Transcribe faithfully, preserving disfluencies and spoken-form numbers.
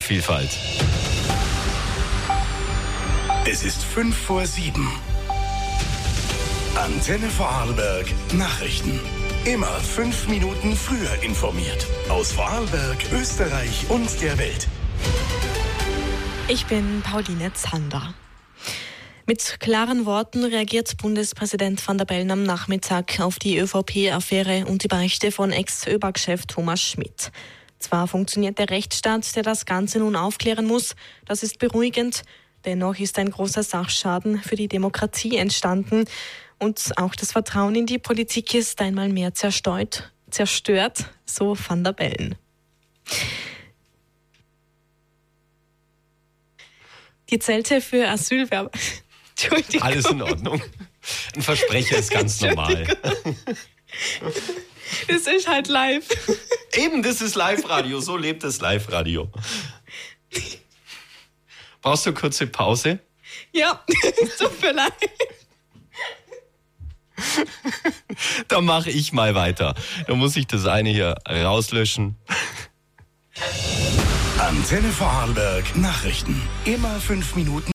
Meinungsvielfalt. Es ist fünf vor sieben. Antenne Vorarlberg Nachrichten. Immer fünf Minuten früher informiert. Aus Vorarlberg, Österreich und der Welt. Ich bin Pauline Zander. Mit klaren Worten reagiert Bundespräsident Van der Bellen am Nachmittag auf die ÖVP-Affäre und die Beichte von Ex-ÖBAG-Chef Thomas Schmidt. Zwar funktioniert der Rechtsstaat, der das Ganze nun aufklären muss, das ist beruhigend. Dennoch ist ein großer Sachschaden für die Demokratie entstanden. Und auch das Vertrauen in die Politik ist einmal mehr zerstört, zerstört, so Van der Bellen. Die Zelte für Asylwerber... Entschuldigung. Alles in Ordnung. Ein Versprecher ist ganz normal. Das ist halt live. Eben, das ist Live-Radio. So lebt das Live-Radio. Brauchst du eine kurze Pause? Ja, tut mir leid. Dann mache ich mal weiter. Da muss ich das eine hier rauslöschen. Antenne Vorarlberg Nachrichten. Immer fünf Minuten